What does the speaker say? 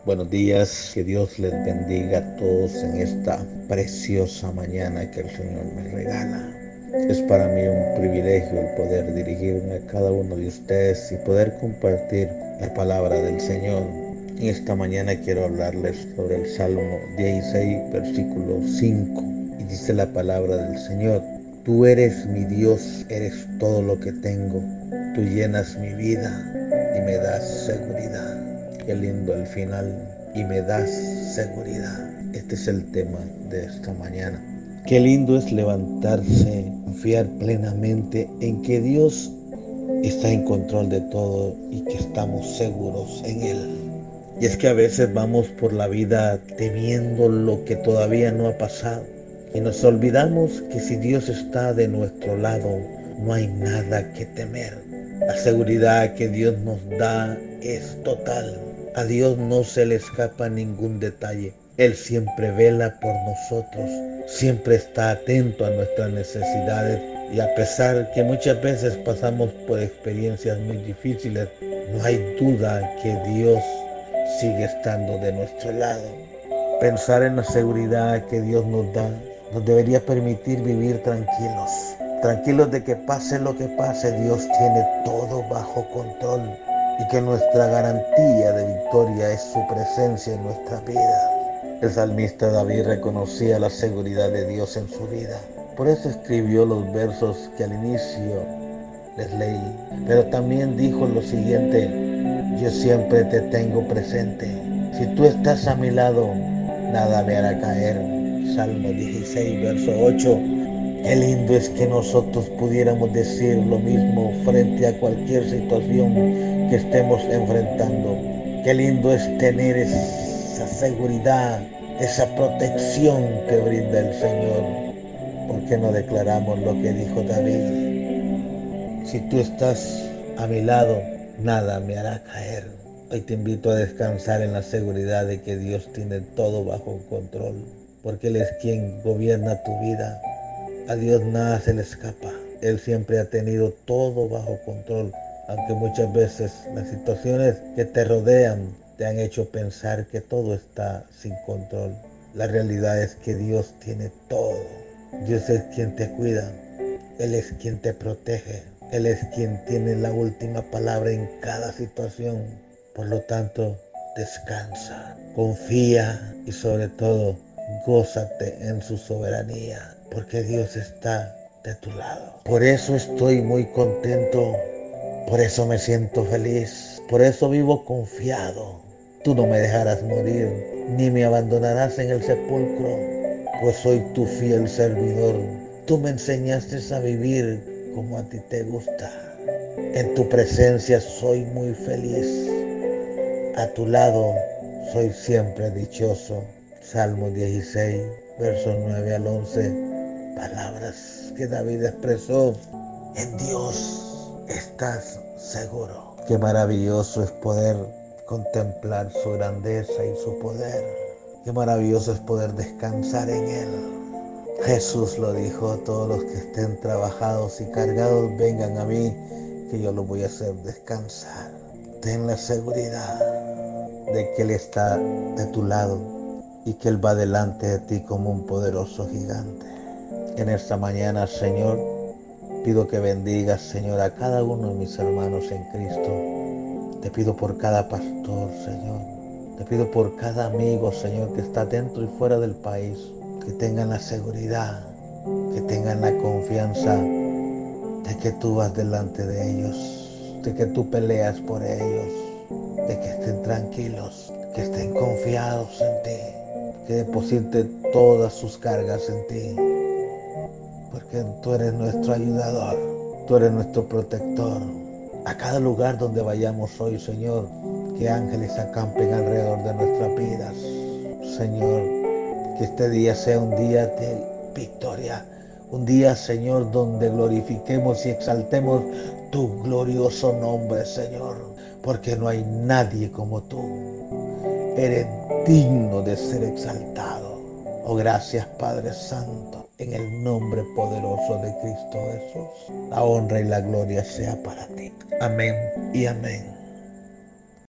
Buenos días, que Dios les bendiga a todos en esta preciosa mañana que el Señor me regala. Es para mí un privilegio el poder dirigirme a cada uno de ustedes y poder compartir la palabra del Señor. En esta mañana quiero hablarles sobre el Salmo 16, versículo 5. Y dice la palabra del Señor: Tú eres mi Dios, eres todo lo que tengo. Tú llenas mi vida y me das seguridad. Qué lindo el final. Y me das seguridad. Este es el tema de esta mañana. Qué lindo es levantarse, confiar plenamente en que Dios está en control de todo y que estamos seguros en Él. Y es que a veces vamos por la vida temiendo lo que todavía no ha pasado. Y nos olvidamos que si Dios está de nuestro lado, no hay nada que temer. La seguridad que Dios nos da es total. A Dios no se le escapa ningún detalle. Él siempre vela por nosotros, siempre está atento a nuestras necesidades. Y a pesar que muchas veces pasamos por experiencias muy difíciles, no hay duda que Dios sigue estando de nuestro lado. Pensar en la seguridad que Dios nos da nos debería permitir vivir tranquilos. Tranquilos de que pase lo que pase, Dios tiene todo bajo control y que nuestra garantía de victoria es su presencia en nuestra vida. El salmista David reconocía la seguridad de Dios en su vida. Por eso escribió los versos que al inicio les leí. Pero también dijo lo siguiente: yo siempre te tengo presente. Si tú estás a mi lado, nada me hará caer. Salmo 16, verso 8. Qué lindo es que nosotros pudiéramos decir lo mismo frente a cualquier situación que estemos enfrentando. Qué lindo es tener esa seguridad, esa protección que brinda el Señor. ¿Por qué no declaramos lo que dijo David? Si tú estás a mi lado, nada me hará caer. Hoy te invito a descansar en la seguridad de que Dios tiene todo bajo control, porque Él es quien gobierna tu vida. A Dios nada se le escapa. Él siempre ha tenido todo bajo control, aunque muchas veces las situaciones que te rodean te han hecho pensar que todo está sin control. La realidad es que Dios tiene todo. Dios es quien te cuida. Él es quien te protege. Él es quien tiene la última palabra en cada situación. Por lo tanto, descansa, confía y sobre todo, gózate en su soberanía, porque Dios está de tu lado. Por eso estoy muy contento, por eso me siento feliz, por eso vivo confiado. Tú no me dejarás morir, ni me abandonarás en el sepulcro, pues soy tu fiel servidor. Tú me enseñaste a vivir como a ti te gusta. En tu presencia soy muy feliz. A tu lado soy siempre dichoso. Salmo 16, versos 9 al 11. Palabras que David expresó. En Dios estás seguro. Qué maravilloso es poder contemplar su grandeza y su poder. Qué maravilloso es poder descansar en Él. Jesús lo dijo: todos los que estén trabajados y cargados, vengan a mí, que yo los voy a hacer descansar. Ten la seguridad de que Él está de tu lado y que Él va delante de ti como un poderoso gigante. En esta mañana, Señor, pido que bendigas, Señor, a cada uno de mis hermanos en Cristo. Te pido por cada pastor, Señor. Te pido por cada amigo, Señor, que está dentro y fuera del país. Que tengan la seguridad, que tengan la confianza de que tú vas delante de ellos, de que tú peleas por ellos, de que estén tranquilos, que estén confiados en ti, que depositen todas sus cargas en ti, porque tú eres nuestro ayudador, tú eres nuestro protector. A cada lugar donde vayamos hoy, Señor, que ángeles acampen alrededor de nuestras vidas. Señor, que este día sea un día de victoria, un día, Señor, donde glorifiquemos y exaltemos tu glorioso nombre, Señor, porque no hay nadie como tú. Eres digno de ser exaltado. Oh, gracias, Padre Santo, en el nombre poderoso de Cristo Jesús. La honra y la gloria sea para ti. Amén y amén.